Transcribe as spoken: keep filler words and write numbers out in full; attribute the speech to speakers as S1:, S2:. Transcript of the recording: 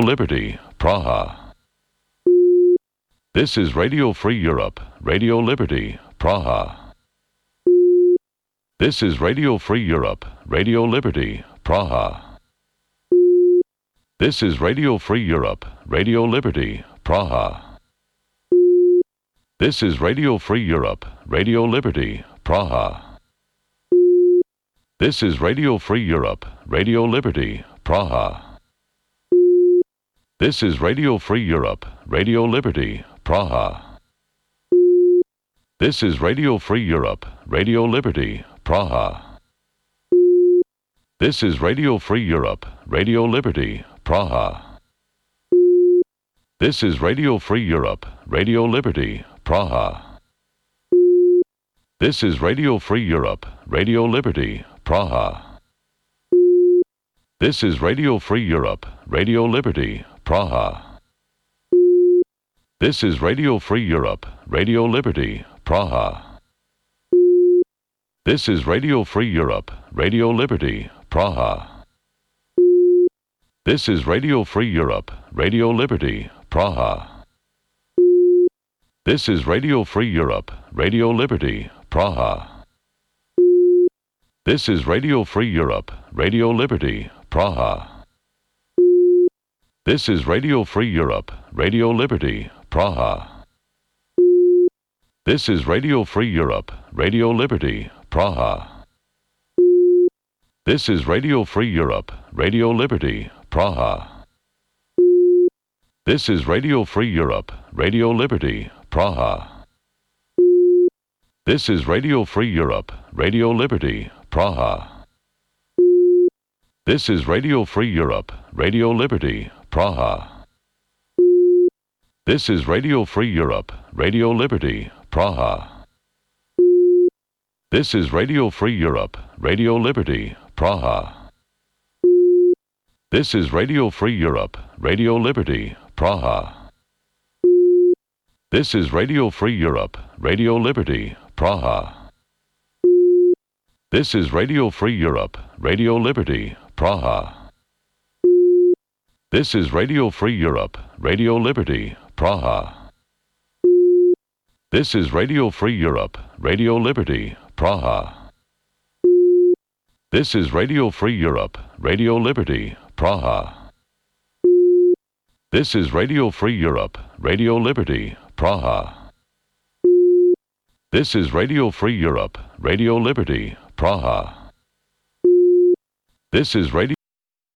S1: Liberty, Praha. This is Radio Free Europe, Radio Liberty, Praha. This is Radio Free Europe, Radio Liberty, Praha. This is Radio Free Europe, Radio Liberty, Praha. This is Radio Free Europe, Radio Liberty, Praha. This is Radio Free Europe, Radio Liberty, Praha. This is Radio Free Europe, Radio Liberty, Praha. This is Radio Free Europe, Radio Liberty, Praha. This is Radio Free Europe, Radio Liberty, Praha. This is Radio Free Europe, Radio Liberty, Praha. This is Radio Free Europe, Radio Liberty, Praha. This is Radio Free Europe, Radio Liberty, Praha. This is Radio Free Europe, Radio Liberty, Praha. This is Radio Free Europe, Radio Liberty, Praha. This is Radio Free Europe, Radio Liberty, Praha. This is Radio Free Europe, Radio Liberty, Praha. This is Radio Free Europe, Radio Liberty, Praha. This is Radio Free Europe, Radio Liberty, Praha. This is Radio Free Europe, Radio Liberty, Praha. This is Radio Free Europe, Radio Liberty, Praha. This is Radio Free Europe, Radio Liberty, Praha. This is Radio Free Europe, Radio Liberty, Praha. This is Radio Free Europe, Radio Liberty, Praha. This is Radio Free Europe, Radio Liberty, Praha. This is Radio Free Europe, Radio Liberty, Praha. This is Radio Free Europe, Radio Liberty, Praha. This is Radio Free Europe, Radio Liberty, Praha. This is Radio Free Europe, Radio Liberty, Praha. This is Radio Free Europe, Radio Liberty, Praha. This is Radio Free Europe, Radio Liberty, Praha. This is Radio Free Europe, Radio Liberty, Praha. This is Radio Free Europe, Radio Liberty, Praha. This is Radio Free Europe, Radio Liberty, Praha. This is Radio